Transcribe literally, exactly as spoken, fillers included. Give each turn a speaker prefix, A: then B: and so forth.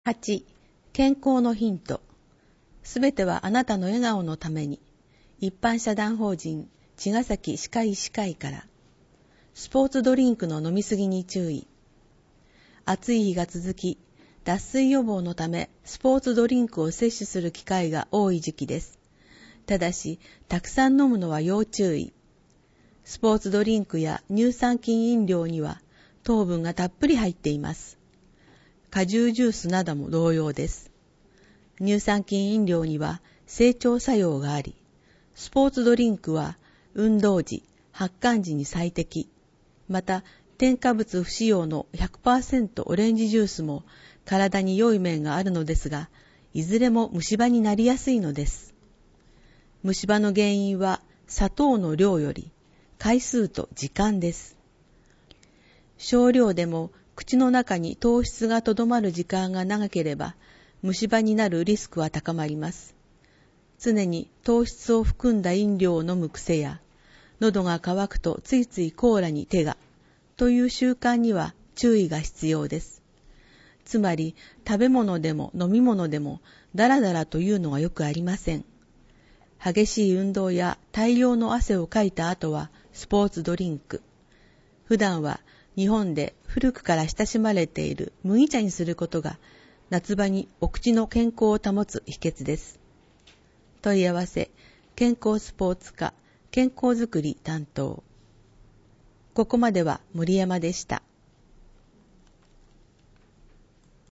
A: はち. 健康のヒント。すべてはあなたの笑顔のために。一般社団法人茅ヶ崎歯科医師会から。スポーツドリンクの飲みすぎに注意。暑い日が続き、脱水予防のためスポーツドリンクを摂取する機会が多い時期です。ただし、たくさん飲むのは要注意。スポーツドリンクや乳酸菌飲料には糖分がたっぷり入っています。果汁ジュースなども同様です。乳酸菌飲料には整腸作用があり、スポーツドリンクは運動時、発汗時に最適。また、添加物不使用の ひゃくパーセント オレンジジュースも体に良い面があるのですが、いずれも虫歯になりやすいのです。虫歯の原因は砂糖の量より回数と時間です。少量でも口の中に糖質がとどまる時間が長ければ、虫歯になるリスクは高まります。常に糖質を含んだ飲料を飲む癖や、喉が渇くとついついコーラに手が、という習慣には注意が必要です。つまり、食べ物でも飲み物でも、だらだらというのはよくありません。激しい運動や大量の汗をかいた後は、スポーツドリンク。普段は日本で古くから親しまれている麦茶にすることが夏場にお口の健康を保つ秘訣です。問い合わせ、健康スポーツ科、健康づくり担当。ここまでは森山でした。